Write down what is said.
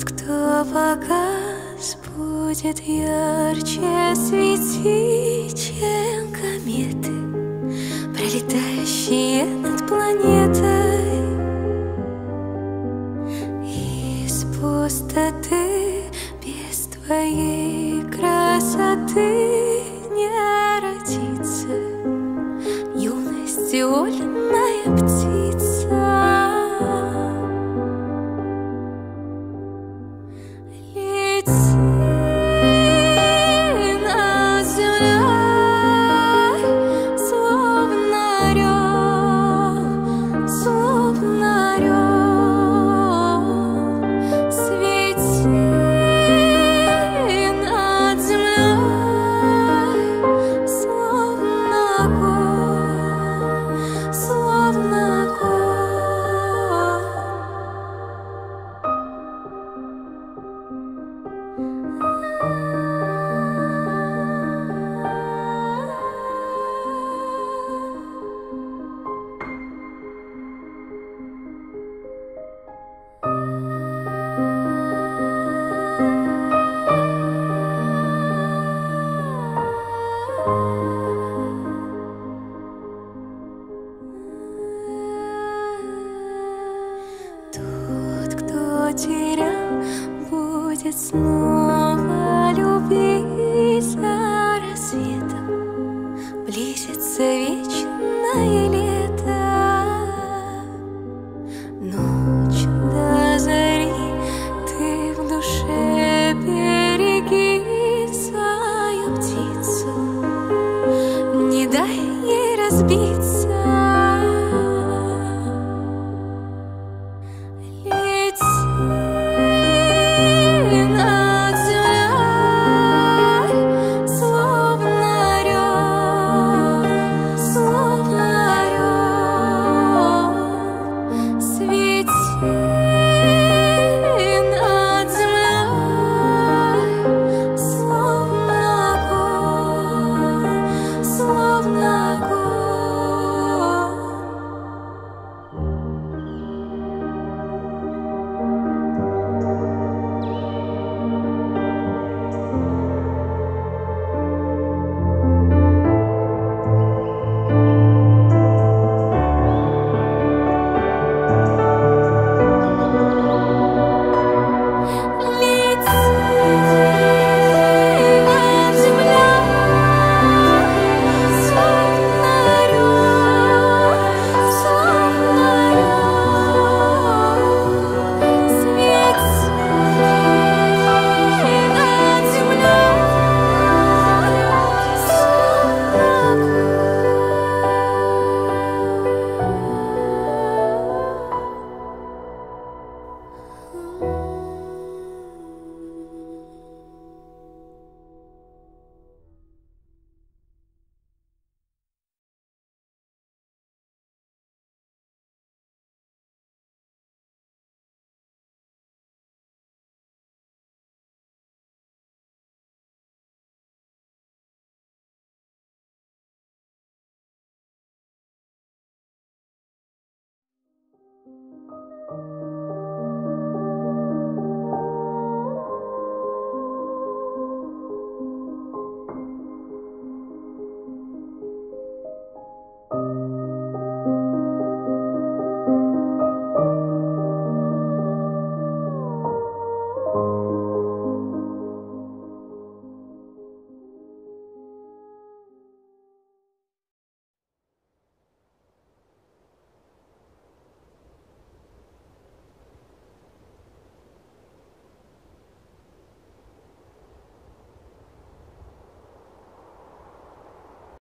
Тот, кто погас, будет ярче светить, чем кометы, пролетающие над планетой. Из пустоты без твоей красоты не родится юность и вольная птица. Лети над землей, словно орел, словно орел. Свети над землей, словно огонь, словно огонь. Тот, кто терял, будет снова любить за рассветом. Близится вечное лето. Ночь до зари, ты в душе береги свою птицу. Не дай ей разбиться. Oh